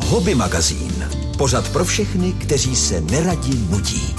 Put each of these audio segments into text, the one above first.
Hobby magazín. Pořad pro všechny, kteří se neradi nudí.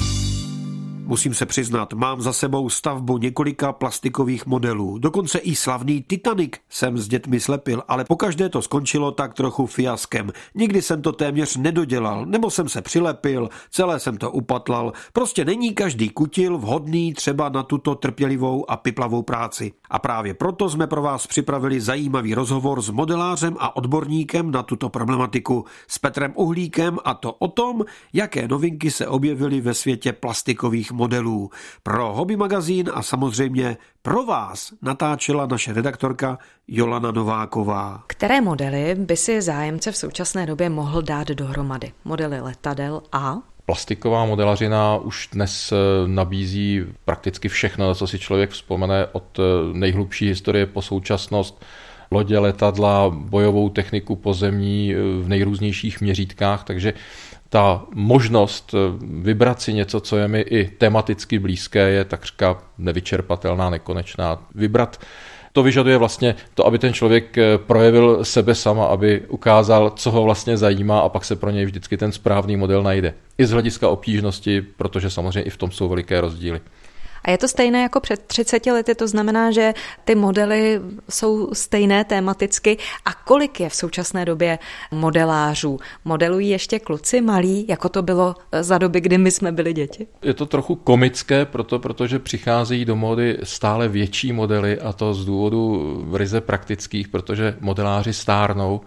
Musím se přiznat, mám za sebou stavbu několika plastikových modelů. Dokonce i slavný Titanic jsem s dětmi slepil, ale pokaždé to skončilo tak trochu fiaskem. Nikdy jsem to téměř nedodělal, nebo jsem se přilepil, celé jsem to upatlal. Prostě není každý kutil vhodný třeba na tuto trpělivou a piplavou práci. A právě proto jsme pro vás připravili zajímavý rozhovor s modelářem a odborníkem na tuto problematiku, s Petrem Uhlíkem, a to o tom, jaké novinky se objevily ve světě plastikových modelů. Pro Hobby magazín a samozřejmě pro vás natáčela naše redaktorka Jolana Nováková. Které modely by si zájemce v současné době mohl dát dohromady? Modely letadel a... Plastiková modelařina už dnes nabízí prakticky všechno, co si člověk vzpomene, od nejhlubší historie po současnost, lodě, letadla, bojovou techniku pozemní v nejrůznějších měřítkách, takže ta možnost vybrat si něco, co je mi i tematicky blízké, je takřka nevyčerpatelná, nekonečná. Vybrat to vyžaduje vlastně to, aby ten člověk projevil sebe sama, aby ukázal, co ho vlastně zajímá, a pak se pro něj vždycky ten správný model najde. I z hlediska obtížnosti, protože samozřejmě i v tom jsou veliké rozdíly. A je to stejné jako před 30 lety, to znamená, že ty modely jsou stejné tematicky. A kolik je v současné době modelářů? Modelují ještě kluci malí, jako to bylo za doby, kdy my jsme byli děti? Je to trochu komické, protože přicházejí do módy stále větší modely, a to z důvodu ryze praktických, protože modeláři stárnou.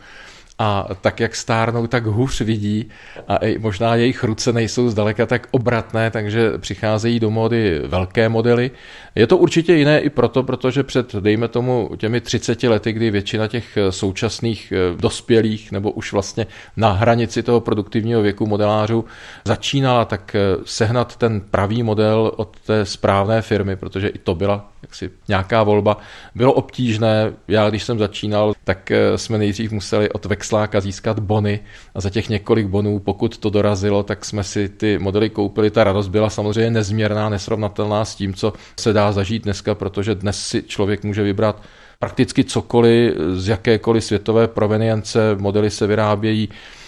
A tak, jak stárnou, tak hůř vidí a možná jejich ruce nejsou zdaleka tak obratné, takže přicházejí do módy velké modely. Je to určitě jiné i proto, protože před, dejme tomu, těmi 30 lety, kdy většina těch současných dospělých nebo už vlastně na hranici toho produktivního věku modelářů začínala, tak sehnat ten pravý model od té správné firmy, protože i to byla jaksi nějaká volba, bylo obtížné. Já, když jsem začínal, tak jsme nejdřív museli od Vexláka získat bony a za těch několik bonů, pokud to dorazilo, tak jsme si ty modely koupili. Ta radost byla samozřejmě nezměrná, nesrovnatelná s tím, co se dá zažít dneska, protože dnes si člověk může vybrat prakticky cokoliv z jakékoliv světové provenience. Modely se vyrábějí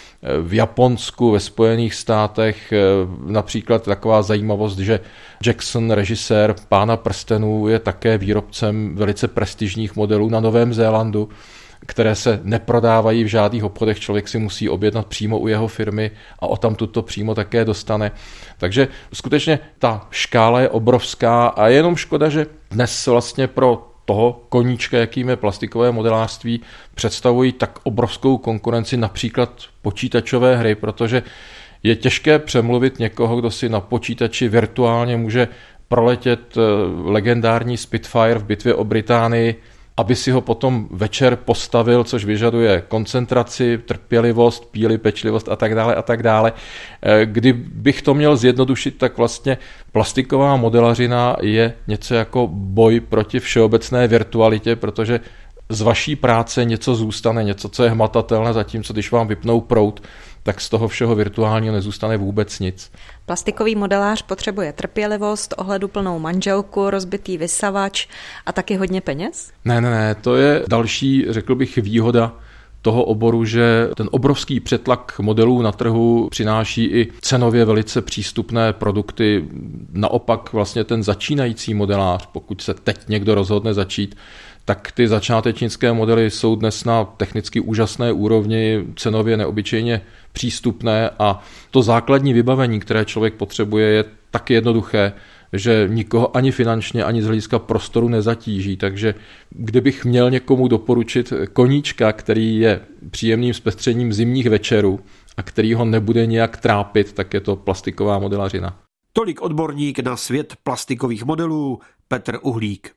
v Japonsku, ve Spojených státech. Například taková zajímavost, že Jackson, režisér Pána prstenů, je také výrobcem velice prestižních modelů na Novém Zélandu, které se neprodávají v žádných obchodech. Člověk si musí objednat přímo u jeho firmy a odtamtud to přímo také dostane. Takže skutečně ta škála je obrovská a je jenom škoda, že dnes vlastně pro toho koníčka, jakým je plastikové modelářství, představují tak obrovskou konkurenci například počítačové hry, protože je těžké přemluvit někoho, kdo si na počítači virtuálně může proletět legendární Spitfire v bitvě o Británii, aby si ho potom večer postavil, což vyžaduje koncentraci, trpělivost, píli, pečlivost a tak dále. Kdybych to měl zjednodušit, tak vlastně plastiková modelařina je něco jako boj proti všeobecné virtualitě, protože z vaší práce něco zůstane, něco, co je hmatatelné, zatímco když vám vypnou proud, tak z toho všeho virtuálního nezůstane vůbec nic. Plastikový modelář potřebuje trpělivost, ohleduplnou manželku, rozbitý vysavač a taky hodně peněz? Ne, to je další, řekl bych, výhoda toho oboru, že ten obrovský přetlak modelů na trhu přináší i cenově velice přístupné produkty. Naopak vlastně ten začínající modelář, pokud se teď někdo rozhodne začít, tak ty začátečnické modely jsou dnes na technicky úžasné úrovni, cenově neobyčejně přístupné a to základní vybavení, které člověk potřebuje, je tak jednoduché, že nikoho ani finančně, ani z hlediska prostoru nezatíží. Takže kdybych měl někomu doporučit koníčka, který je příjemným zpestřením zimních večerů a který ho nebude nijak trápit, tak je to plastiková modelařina. Tolik odborník na svět plastikových modelů Petr Uhlík.